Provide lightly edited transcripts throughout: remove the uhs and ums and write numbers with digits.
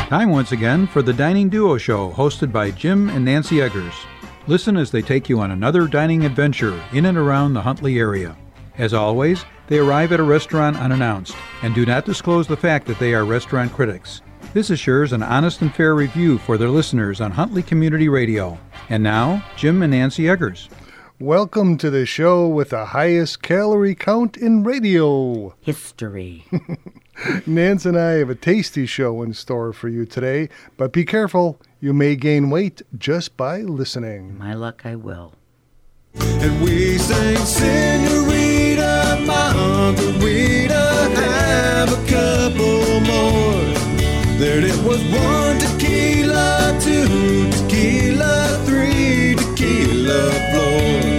Time once again for the Dining Duo Show, hosted by Jim and Nancy Eggers. Listen as they take you on another dining adventure in and around the Huntley area. As always, they arrive at a restaurant unannounced and do not disclose the fact that they are restaurant critics. This assures an honest and fair review for their listeners on Huntley Community Radio. And now, Jim and Nancy Eggers. Welcome to the show with the highest calorie count in radio history. Nancy and I have a tasty show in store for you today, but be careful, you may gain weight just by listening. My luck, I will. And we sang, Senorita, Margarita, have a couple more. There it was, 1 tequila, 2 tequila, 3 tequila, 4.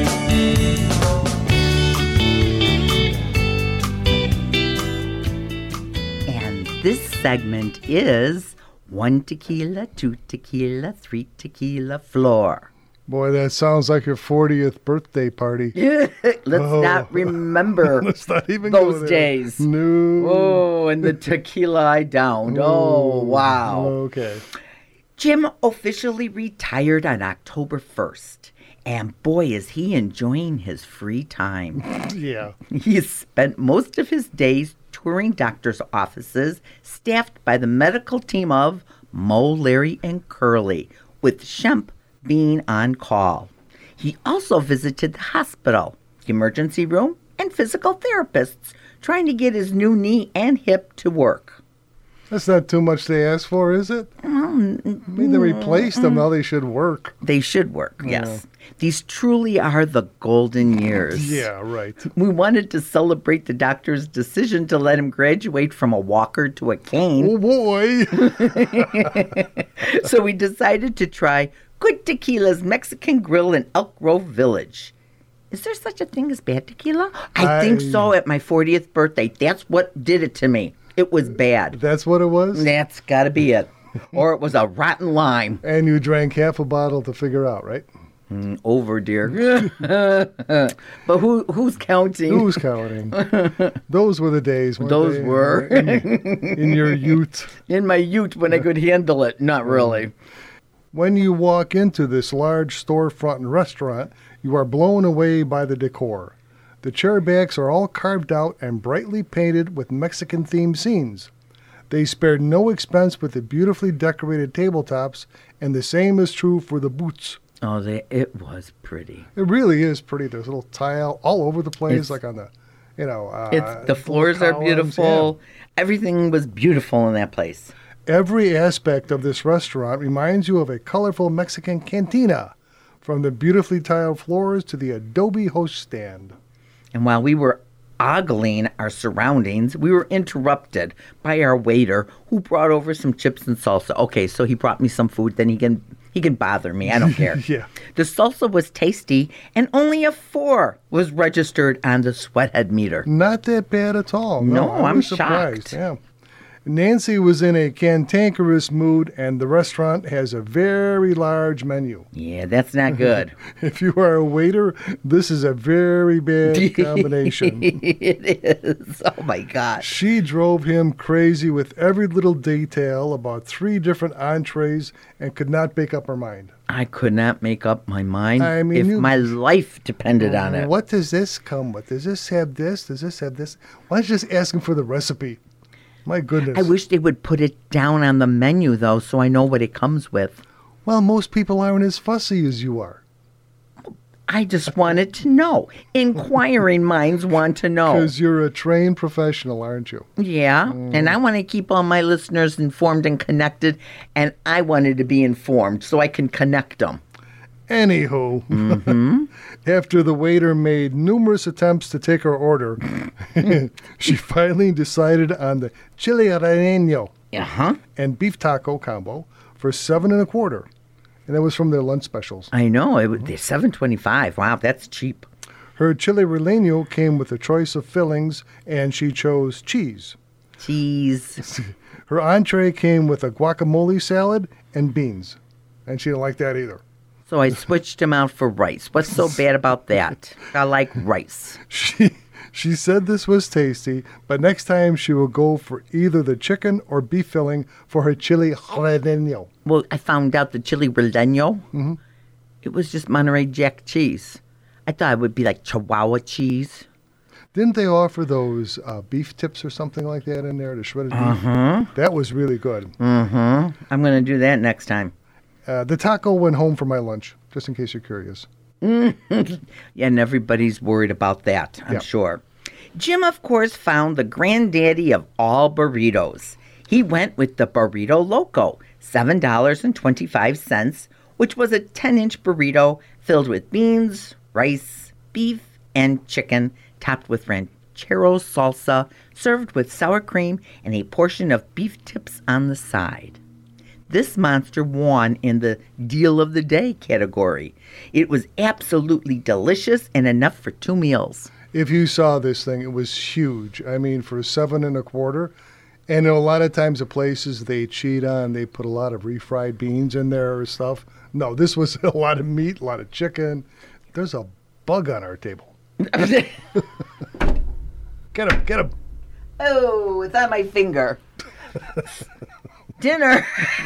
And this segment is 1 tequila, 2 tequila, 3 tequila, floor. Boy, that sounds like your 40th birthday party. Let's not remember Let's not even those go there. days. No. Oh, and the tequila I downed. Oh, wow. Okay. Jim officially retired on October 1st. And boy, is he enjoying his free time. Yeah. He spent most of his days touring doctors' offices, staffed by the medical team of Mo, Larry, and Curly, with Shemp being on call. He also visited the hospital, the emergency room, and physical therapists, trying to get his new knee and hip to work. That's not too much to ask for, is it? I mean, they replaced them. Now they should work. They should work, yes. These truly are the golden years. Yeah, right. We wanted to celebrate the doctor's decision to let him graduate from a walker to a cane. Oh, boy. So we decided to try Good Tequila's Mexican Grill in Elk Grove Village. Is there such a thing as bad tequila? I think so at my 40th birthday. That's what did it to me. It was bad. That's what it was? That's got to be it. Or it was a rotten lime. And you drank half a bottle to figure out, right? Over, dear. But who's counting? Who's counting? Those were the days. Those they? were. In your youth. In my youth when I could handle it. Not really. When you walk into this large storefront and restaurant, you are blown away by the decor. The chair backs are all carved out and brightly painted with Mexican-themed scenes. They spared no expense with the beautifully decorated tabletops, and the same is true for the booths. Oh, it was pretty. It really is pretty. There's little tile all over the place, It's- like on the, The floors are columns, beautiful. Everything was beautiful in that place. Every aspect of this restaurant reminds you of a colorful Mexican cantina, from the beautifully tiled floors to the adobe host stand. And while we were ogling our surroundings, we were interrupted by our waiter, who brought over some chips and salsa. Okay, so he brought me some food, then he can bother me. I don't care. Yeah. The salsa was tasty, and only a 4 was registered on the sweathead meter. Not that bad at all. No, I I'm was surprised. shocked. Yeah. Nancy was in a cantankerous mood, and the restaurant has a very large menu. Yeah, that's not good. If you are a waiter, this is a very bad combination. It is. Oh, my gosh. She drove him crazy with every little detail about 3 different entrees and could not make up her mind. I could not make up my mind I mean, if my life depended on it. What does this come with? Does this have this? Does this have this? Why don't you just ask him for the recipe? My goodness. I wish they would put it down on the menu, though, so I know what it comes with. Well, most people aren't as fussy as you are. I just wanted to know. Inquiring minds want to know. Because you're a trained professional, aren't you? Yeah, and I want to keep all my listeners informed and connected, and I wanted to be informed so I can connect them. Anywho, after the waiter made numerous attempts to take her order, she finally decided on the chile relleno Uh-huh. and beef taco combo for $7.25, and that was from their lunch specials. I know. It was $7.25. Wow, that's cheap. Her chile relleno came with a choice of fillings, and she chose cheese. Cheese. Her entree came with a guacamole salad and beans, and she didn't like that either. So I switched him out for rice. What's so bad about that? I like rice. She said this was tasty, but next time she will go for either the chicken or beef filling for her chili jalapeño. Well, I found out the chili relleno, it was just Monterey Jack cheese. I thought it would be like Chihuahua cheese. Didn't they offer those beef tips or something like that in there, the shredded beef? That was really good. I'm going to do that next time. The taco went home for my lunch, just in case you're curious. Yeah, and everybody's worried about that, I'm Yeah. sure. Jim, of course, found the granddaddy of all burritos. He went with the Burrito Loco, $7.25, which was a 10-inch burrito filled with beans, rice, beef, and chicken, topped with ranchero salsa, served with sour cream, and a portion of beef tips on the side. This monster won in the Deal of the Day category. It was absolutely delicious and enough for 2 meals. If you saw this thing, it was huge. I mean, for $7.25. And a lot of times the places they cheat on, they put a lot of refried beans in there or stuff. No, this was a lot of meat, a lot of chicken. There's a bug on our table. Get him. Oh, it's on my finger. Dinner.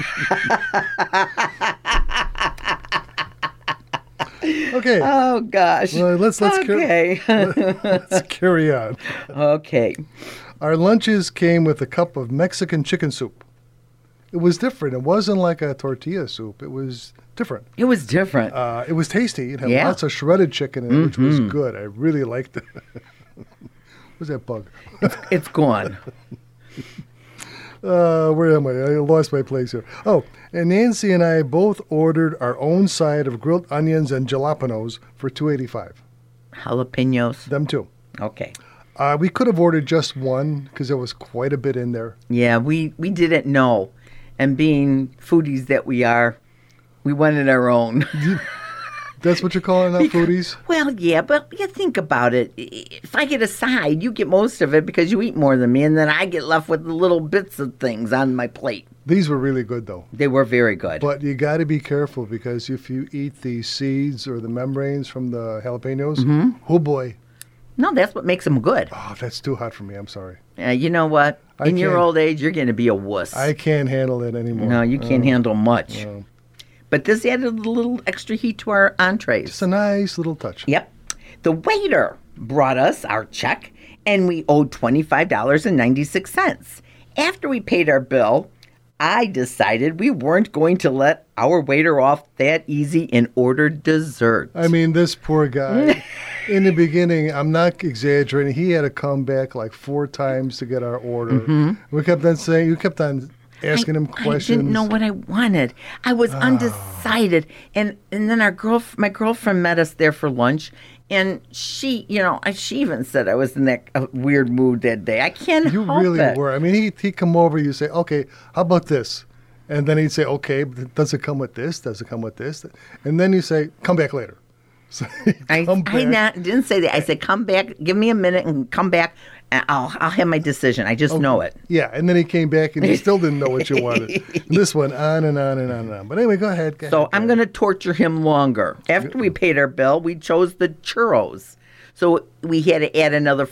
Okay. Oh, gosh. Well, let's okay. let's carry on. Okay. Our lunches came with a cup of Mexican chicken soup. It was different. It wasn't like a tortilla soup. It was different. It was different. It was tasty. It had Yeah. lots of shredded chicken in it, which was good. I really liked it. Where's that bug? It's gone. Where am I? I lost my place here. Oh, and Nancy and I both ordered our own side of grilled onions and jalapenos for $2.85. Jalapenos. Them too. Okay. We could have ordered just one because there was quite a bit in there. Yeah, we didn't know. And being foodies that we are, we wanted our own. That's what you're calling out foodies? Well, yeah, but you think about it. If I get a side, you get most of it because you eat more than me, and then I get left with the little bits of things on my plate. These were really good, though. They were very good. But you got to be careful because if you eat the seeds or the membranes from the jalapenos, oh boy. No, that's what makes them good. Oh, that's too hot for me. I'm sorry. You know what? In your can't- old age, you're going to be a wuss. I can't handle it anymore. No, you can't handle much. no. But this added a little extra heat to our entrees. It's a nice little touch. Yep. The waiter brought us our check, and we owed $25.96. After we paid our bill, I decided we weren't going to let our waiter off that easy and ordered dessert. I mean, this poor guy, in the beginning, I'm not exaggerating, he had to come back like 4 times to get our order. We kept on saying, you kept on asking him questions. I didn't know what I wanted. I was undecided. And then my girlfriend met us there for lunch, and she even said I was in that weird mood that day. I can't You help really it. were. I mean, he'd come over, you say, okay, how about this? And then he'd say, okay, but does it come with this? Does it come with this? And then you say, come back later. So I didn't say that. I said, come back, give me a minute and come back, and I'll have my decision. I just know it. Yeah, and then he came back and he still didn't know what you wanted. And this went on and on and on and on. But anyway, go ahead. So I'm going to torture him longer. After we paid our bill, we chose the churros. So we had to add another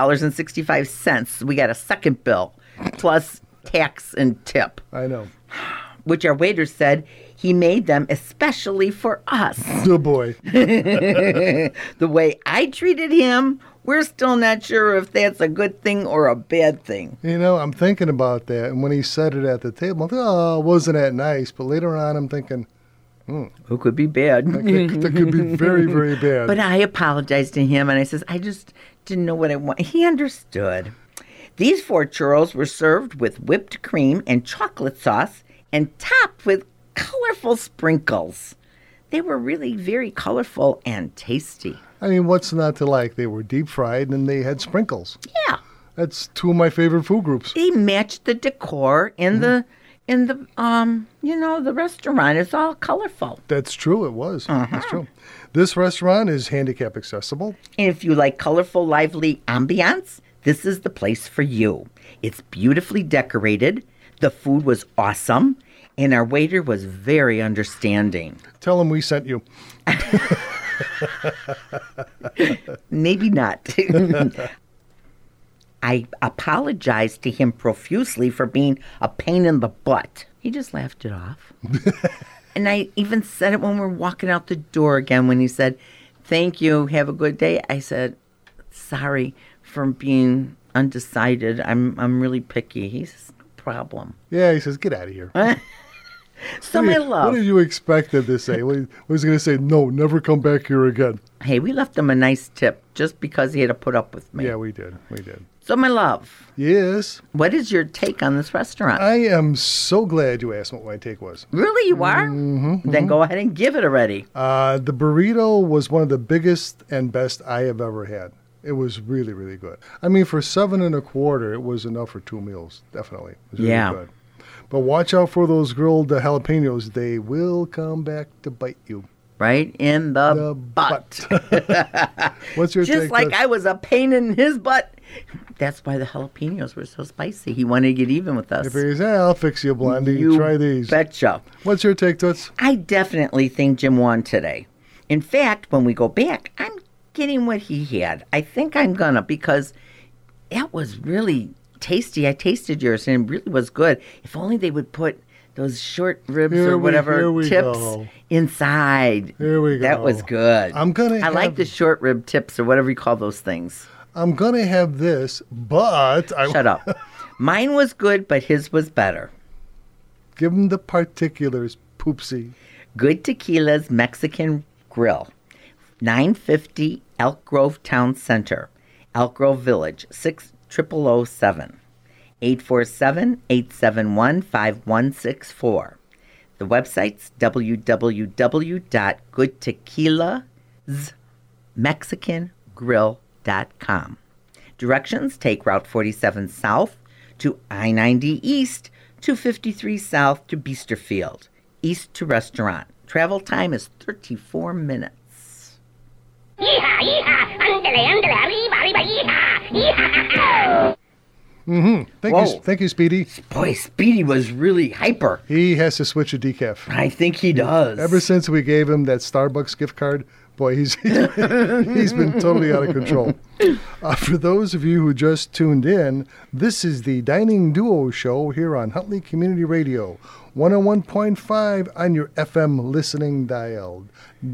$4.65. We got a second bill, plus tax and tip, I know. which our waiter said he made them especially for us. Good boy. The way I treated him, we're still not sure if that's a good thing or a bad thing. You know, I'm thinking about that. And when he said it at the table, I thought, oh, wasn't that nice? But later on, I'm thinking, Who could be bad? that could be very, very bad. But I apologized to him, and I says, I just didn't know what I want. He understood. These 4 churros were served with whipped cream and chocolate sauce and topped with colorful sprinkles. They were really very colorful and tasty. I mean, what's not to like? They were deep fried and they had sprinkles. Yeah. That's 2 of my favorite food groups. They matched the decor in the restaurant. It's all colorful. That's true. It was. That's true. This restaurant is handicap accessible. And if you like colorful, lively ambiance, this is the place for you. It's beautifully decorated. The food was awesome. And our waiter was very understanding. Tell them we sent you. Maybe not. I apologized to him profusely for being a pain in the butt. He just laughed it off. And I even said it when we were walking out the door again when he said, "Thank you, have a good day." I said, "Sorry for being undecided. I'm really picky." He says, "No problem." Yeah, he says, "Get out of here." So my love. What did you expect him to say? Was he going to say, "No, never come back here again"? Hey, we left him a nice tip just because he had to put up with me. Yeah, we did. We did. So my love, Yes. what is your take on this restaurant? I am so glad you asked what my take was. Really, you are? Mm-hmm, then go ahead and give it already. The burrito was one of the biggest and best I have ever had. It was really, really good. I mean, for $7.25, it was enough for 2 meals. Definitely. It was really good. But watch out for those grilled jalapenos. They will come back to bite you. Right in the butt. What's your Just take? like I was a pain in his butt. That's why the jalapenos were so spicy. He wanted to get even with us. If he's, I'll fix you, Blondie. You Try these. betcha. What's your take, Toots? I definitely think Jim won today. In fact, when we go back, I'm getting what he had. I think I'm gonna, because that was really tasty. I tasted yours and it really was good. If only they would put those short ribs Here or whatever we tips go. inside. Here we go. That was good. I'm gonna I like have- the short rib tips or whatever you call those things. I'm going to have this, but Shut up. Mine was good, but his was better. Give him the particulars, Poopsie. Good Tequila's Mexican Grill, 950 Elk Grove Town Center, Elk Grove Village, 60007, 847-871-5164. The website's www.goodtequilasmexicangrill.com. Directions: take Route 47 south to I-90 east, 253 south to Biesterfield, east to restaurant. Travel time is 34 minutes. Yeehaw, yeehaw, andale, andale, arriba, arriba, yeehaw, yeehaw. Thank you, Speedy. Boy, Speedy was really hyper. He has to switch a decaf. I think he does. Ever since we gave him that Starbucks gift card, boy, he's been totally out of control. For those of you who just tuned in, this is the Dining Duo Show here on Huntley Community Radio, 101.5 on your FM listening dial,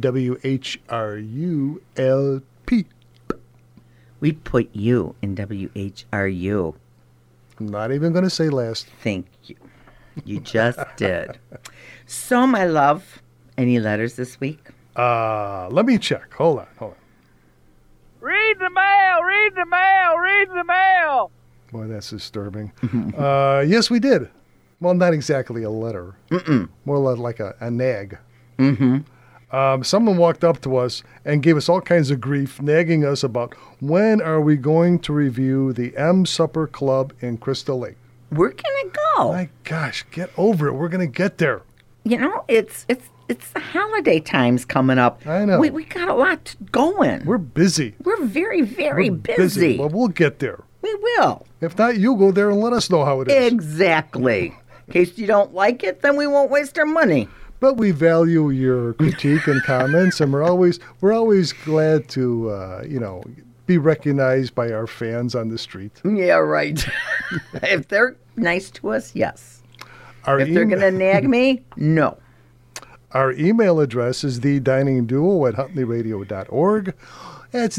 WHRU-LP. We put you in WHRU. Not even going to say last. Thank you. You just did. So, my love, any letters this week? Let me check. Hold on. Read the mail, read the mail, read the mail. Boy, that's disturbing. Yes, we did. Well, not exactly a letter. More like a nag. Someone walked up to us and gave us all kinds of grief, nagging us about when are we going to review the M Supper Club in Crystal Lake. We're going to go. My gosh, get over it. We're going to get there. You know, it's the holiday times coming up. I know. We got a lot going. We're busy. We're very, very We're busy. Well, we'll get there. We will. If not, you go there and let us know how it is. Exactly. In case you don't like it, then we won't waste our money. But we value your critique and comments, and we're always glad to be recognized by our fans on the street. Yeah, right. If they're nice to us, yes. If they're going to nag me, no. Our email address is thediningduo@huntleyradio.org. That's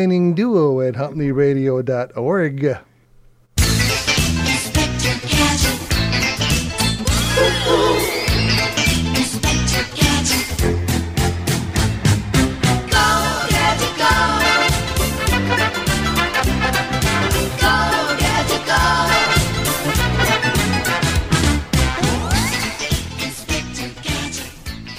thediningduo@huntleyradio.org. Inspector Gadget. Inspector Gadget. Go, Gadget, go. Go, Gadget, go. Inspector Gadget.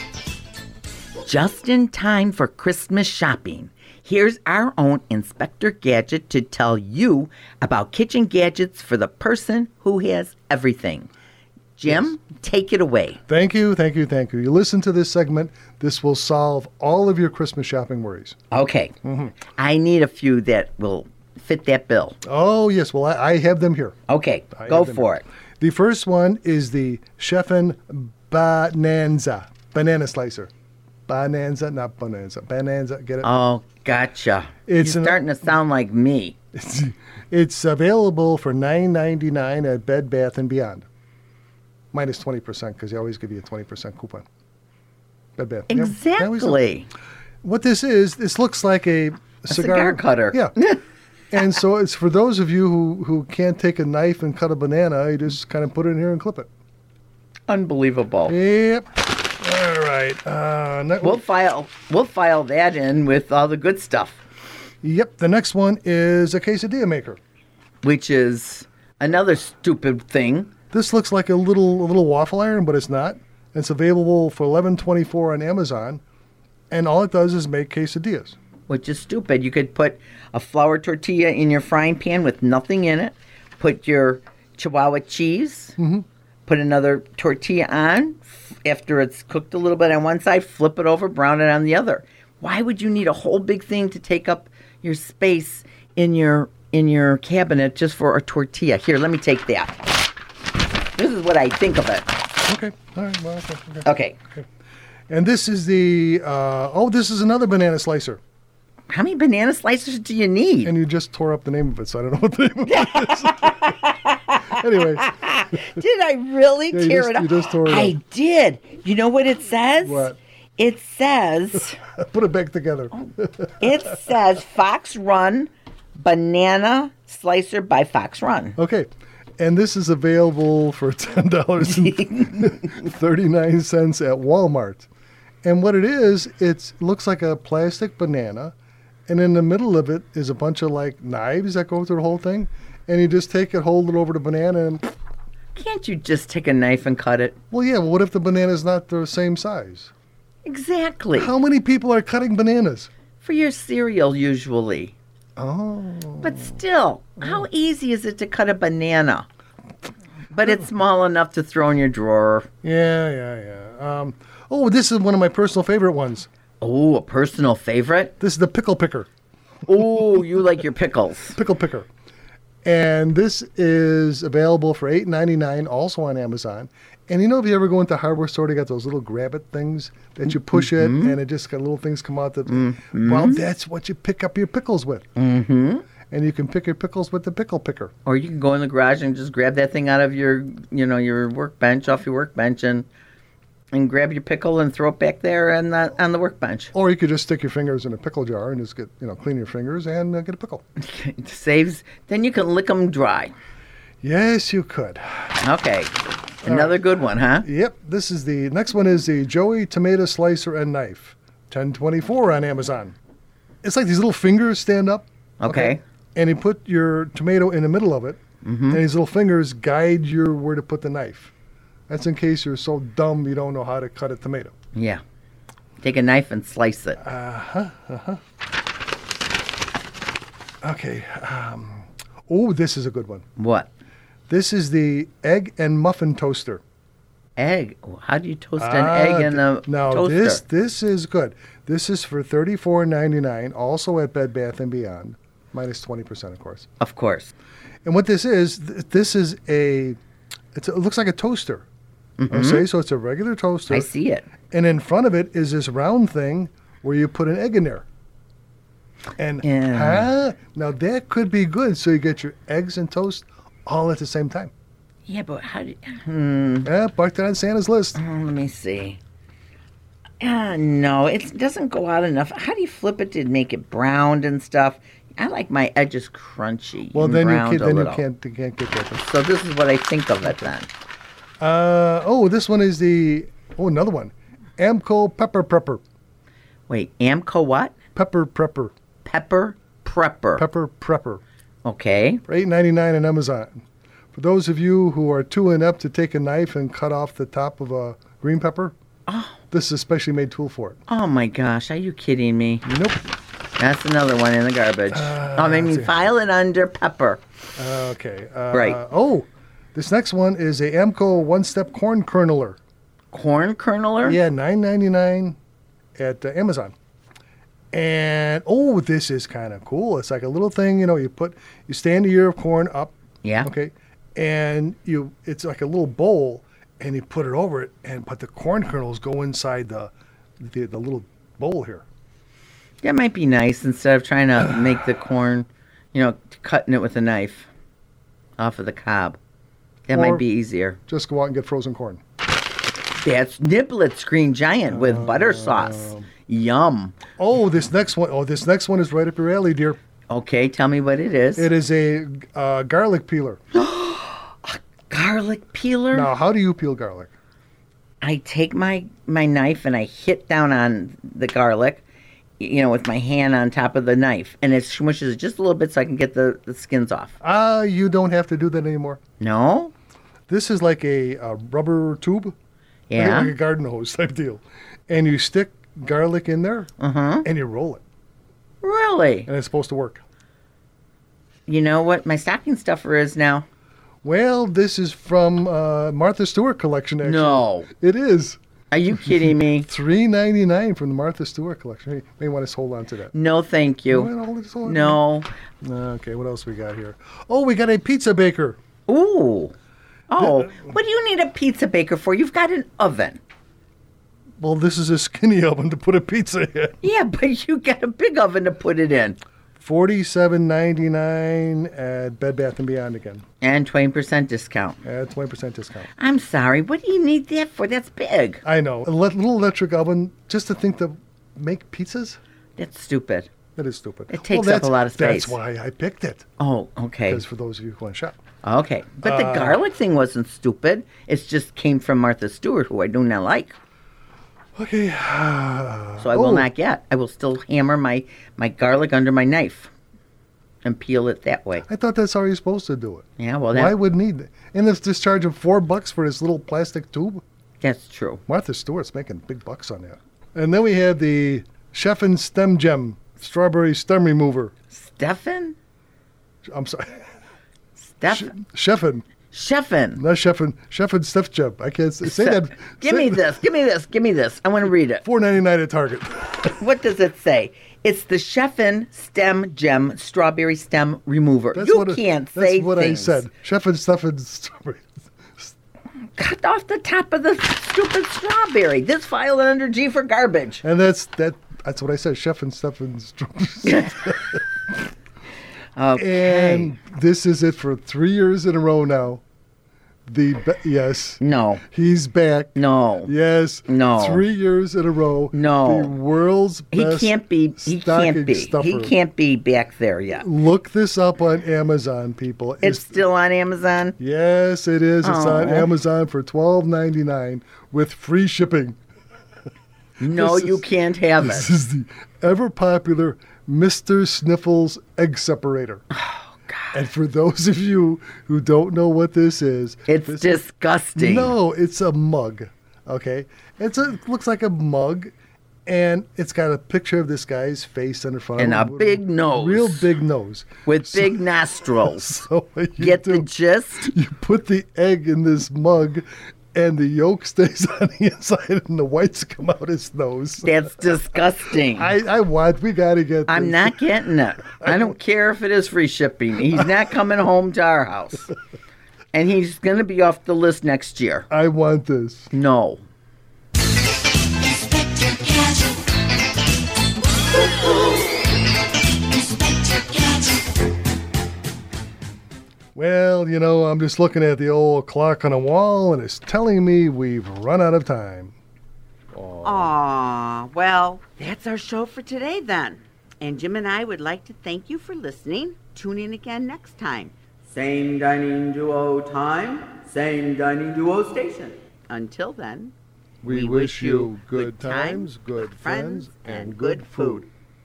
Just in time for Christmas shopping, here's our own Inspector Gadget to tell you about kitchen gadgets for the person who has everything. Jim, take it away. Thank you. You listen to this segment. This will solve all of your Christmas shopping worries. Okay. I need a few that will fit that bill. Oh, yes. Well, I have them here. Okay, I go have them for here. it. The first one is the Chef'n Bonanza banana slicer. Bonanza, not bonanza. Bonanza, get it? Oh, gotcha. It's You're an- starting to sound like me. It's available for $9.99 at Bed Bath & Beyond. Minus 20% because they always give you a 20% coupon. Bed Bath. Yep. They always do. Exactly. What this looks like a cigar cutter. Yeah. And so it's for those of you who can't take a knife and cut a banana, you just kind of put it in here and clip it. Unbelievable. Yep. All right. We'll file that in with all the good stuff, Yep. The next one is a quesadilla maker. which is another stupid thing. This looks like a little waffle iron, but it's not. It's available for $11.24 on Amazon, and all it does is make quesadillas. Which is stupid. You could put a flour tortilla in your frying pan with nothing in it. Put your Chihuahua cheese. Put another tortilla on. After it's cooked a little bit on one side, flip it over, brown it on the other. Why would you need a whole big thing to take up your space in your cabinet just for a tortilla? Here, let me take that. This is what I think of it. Okay. All right. Well, okay. Okay. And this is this is another banana slicer. How many banana slices do you need? And you just tore up the name of it, so I don't know what the name of it is. Anyway. Did I really Yeah, tear it up? you just tore it I up. did. You know what it says? What? It says, Put it back together. Fox Run Banana Slicer by Fox Run. Okay. And this is available for $10.39 at Walmart. And what it is, it looks like a plastic banana, and in the middle of it is a bunch of like knives that go through the whole thing. And you just take it, hold it over the banana, and Can't you just take a knife and cut it? well, what if the banana's not the same size? Exactly. How many people are cutting bananas? For your cereal, usually. Oh. But still, how easy is it to cut a banana? But it's small enough to throw in your drawer. Yeah. This is one of my personal favorite ones. Oh, a personal favorite? This is the pickle picker. Oh, you like your pickles. Pickle picker. And this is available for $8.99 also on Amazon. And if you ever go into a hardware store, they got those little grab-it things that you push it, and it just got little things come out. Well, that's what you pick up your pickles with. Mm-hmm. And you can pick your pickles with the pickle picker. Or you can go in the garage and just grab that thing out of your workbench, off your workbench, and grab your pickle and throw it back there on the workbench. Or you could just stick your fingers in a pickle jar and just get, clean your fingers and get a pickle. It saves. Then you can lick them dry. Yes, you could. Okay. Another good one, huh? Yep. The next one is the Joey Tomato Slicer and Knife. $10.24 on Amazon. It's like these little fingers stand up. Okay. And you put your tomato in the middle of it, and these little fingers guide you where to put the knife. That's in case you're so dumb you don't know how to cut a tomato. Yeah. Take a knife and slice it. Okay. This is a good one. What? This is the Egg and Muffin Toaster. Egg? How do you toast an egg in a toaster? This is good. This is for $34.99, also at Bed Bath & Beyond, minus 20%, of course. Of course. And what this is, it looks like a toaster. Okay, so it's a regular toaster. I see it. And in front of it is this round thing where you put an egg in there. And now that could be good. So you get your eggs and toast all at the same time. Yeah, but how do you... Yeah, marked it on Santa's list. let me see. No, it doesn't go out enough. How do you flip it to make it browned and stuff? I like my edges crunchy. Well, and then browned you a little. can't get that. So this is what I think of it then. This one is another one. Amco Pepper Prepper. Wait, Amco what? Pepper Prepper. Pepper Prepper. Pepper Prepper. Okay. For $8.99 on Amazon. For those of you who are too inept to take a knife and cut off the top of a green pepper, this is a specially made tool for it. Oh my gosh, are you kidding me? Nope. That's another one in the garbage. File it under pepper. Okay. Right. This next one is a Amco one-step corn kerneler. Corn kerneler? Yeah, $9.99 at Amazon. And this is kind of cool. It's like a little thing, you stand the ear of corn up. Yeah. Okay. And it's like a little bowl, and you put it over it, but the corn kernels go inside the little bowl here. That might be nice instead of trying to make the corn, Cutting it with a knife off of the cob. That Or- might be easier. Just go out and get frozen corn. That's Niblets Green Giant with butter sauce. Yum. Oh, this next one is right up your alley, dear. Okay, tell me what it is. It is a garlic peeler. Garlic peeler. Now, how do you peel garlic? I take my knife and I hit down on the garlic, with my hand on top of the knife. And it smushes just a little bit so I can get the skins off. You don't have to do that anymore. No? This is like a rubber tube. Yeah. Like a garden hose type deal. And you stick garlic in there and you roll it. Really? And it's supposed to work. You know what my stocking stuffer is now? Well, this is from Martha Stewart collection, actually. No. It is. Are you kidding me? $3.99 from the Martha Stewart collection. You may want to hold on to that. No, thank you. Hold on. No. Okay, what else we got here? Oh, we got a pizza baker. Ooh. Oh, what do you need a pizza baker for? You've got an oven. Well, this is a skinny oven to put a pizza in. Yeah, but you got a big oven to put it in. $47.99 at Bed Bath & Beyond again. And 20% discount. At 20% discount. I'm sorry. What do you need that for? That's big. I know. A little electric oven, just to think to make pizzas? That's stupid. That is stupid. It takes up a lot of space. That's why I picked it. Oh, okay. Because for those of you who want to shop. Okay. But the garlic thing wasn't stupid. It just came from Martha Stewart, who I do not like. Okay. So I will not get. I will still hammer my garlic under my knife and peel it that way. I thought that's how you're supposed to do it. Yeah, well, Why would need it? And this discharge of $4 for this little plastic tube? that's true. Martha Stewart's making big bucks on that. And then we have the Chefin Stem Gem Strawberry Stem Remover. Stefan? I'm sorry. Stefan? Chefin. Chefin. Not Chefin. Chefin Steph Gem. I can't say that. Give me this. Give me this. Give me this. I want to read it. $4.99 at Target. What does it say? It's the Chefin Stem Gem Strawberry Stem Remover. That's You what can't that's say what things. I said. Chefin Stefan Strawberry. Cut off the top of the stupid strawberry. This file under G for garbage. And that's what I said. Chefin Stefan Strawberry. Okay. And this is it for 3 years in a row now. Yes. No. He's back. No. Yes. No. 3 years in a row. No. The world's He best can't be. He stocking can't be. stuffer. He can't be back there yet. Look this up on Amazon, people. It's still on Amazon. Yes, it is. It's on Oh. Amazon for $12.99 with free shipping. No, This you is- can't have This it. is the ever popular Mr. Sniffles egg separator. Oh God! And for those of you who don't know what this is, It's this- disgusting. No, it's a mug. Okay, it looks like a mug, and it's got a picture of this guy's face on the front And of a it. big nose. Real big nose. with big nostrils. So what you Get do, the gist? you put the egg in this mug, and the yolk stays on the inside, and the whites come out his nose. That's disgusting. We gotta get. I'm this. not getting it. I don't care if it is free shipping. He's not coming home to our house. And he's going to be off the list next year. I want this. No. Inspector Gadget. Inspector Gadget. Well, I'm just looking at the old clock on the wall, and it's telling me we've run out of time. Aw, well, that's our show for today then. And Jim and I would like to thank you for listening. Tune in again next time. Same Dining Duo time, same Dining Duo station. Until then, We wish you good times, good friends, and good food.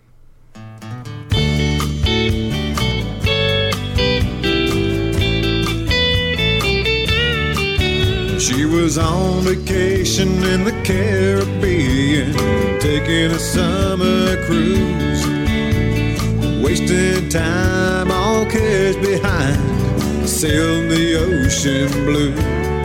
She was on vacation in the Caribbean, taking a summer cruise, wasting time all cares behind, sailing the ocean blue.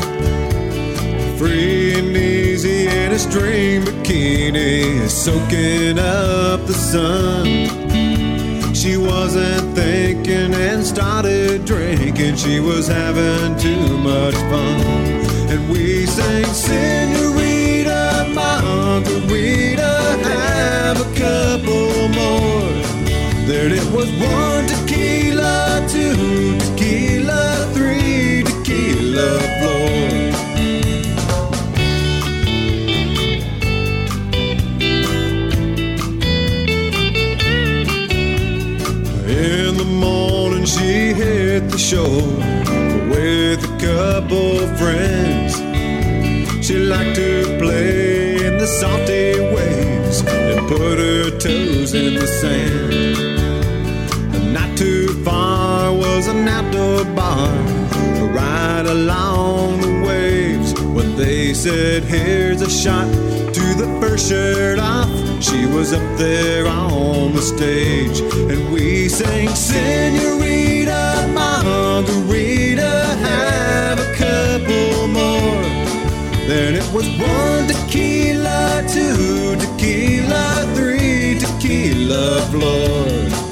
Free and easy in a string bikini, soaking up the sun. She wasn't thinking and started drinking. She was having too much fun. And we sang, Senorita, Margarita, have a couple more. Then it was 1 tequila, 2 tequila, 3 tequila floor. In the morning she hit the shore with a couple friends. She liked to play in the salty waves and put her toes in the sand. And not too far was an outdoor bar right along the waves. When they said, here's a shot to the first shirt off, she was up there on the stage. And we sang, Senorita Margarita, have a couple more. Then it was 1 tequila, 2 tequila, 3 tequila floor.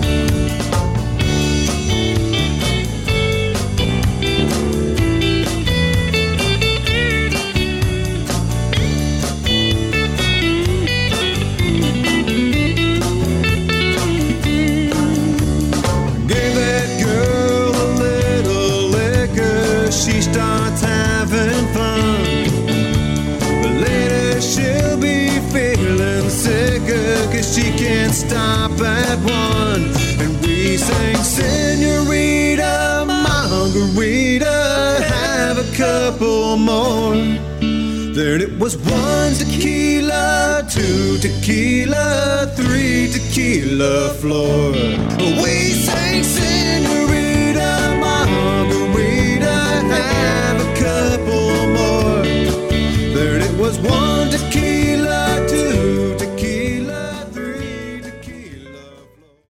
Gave that girl a little liquor, she starts having fun. She'll be feeling sicker, 'cause she can't stop at 1. And we sang, Senorita Margarita, have a couple more. Then it was 1 tequila, 2 tequila, 3 tequila floor. We sang, Senorita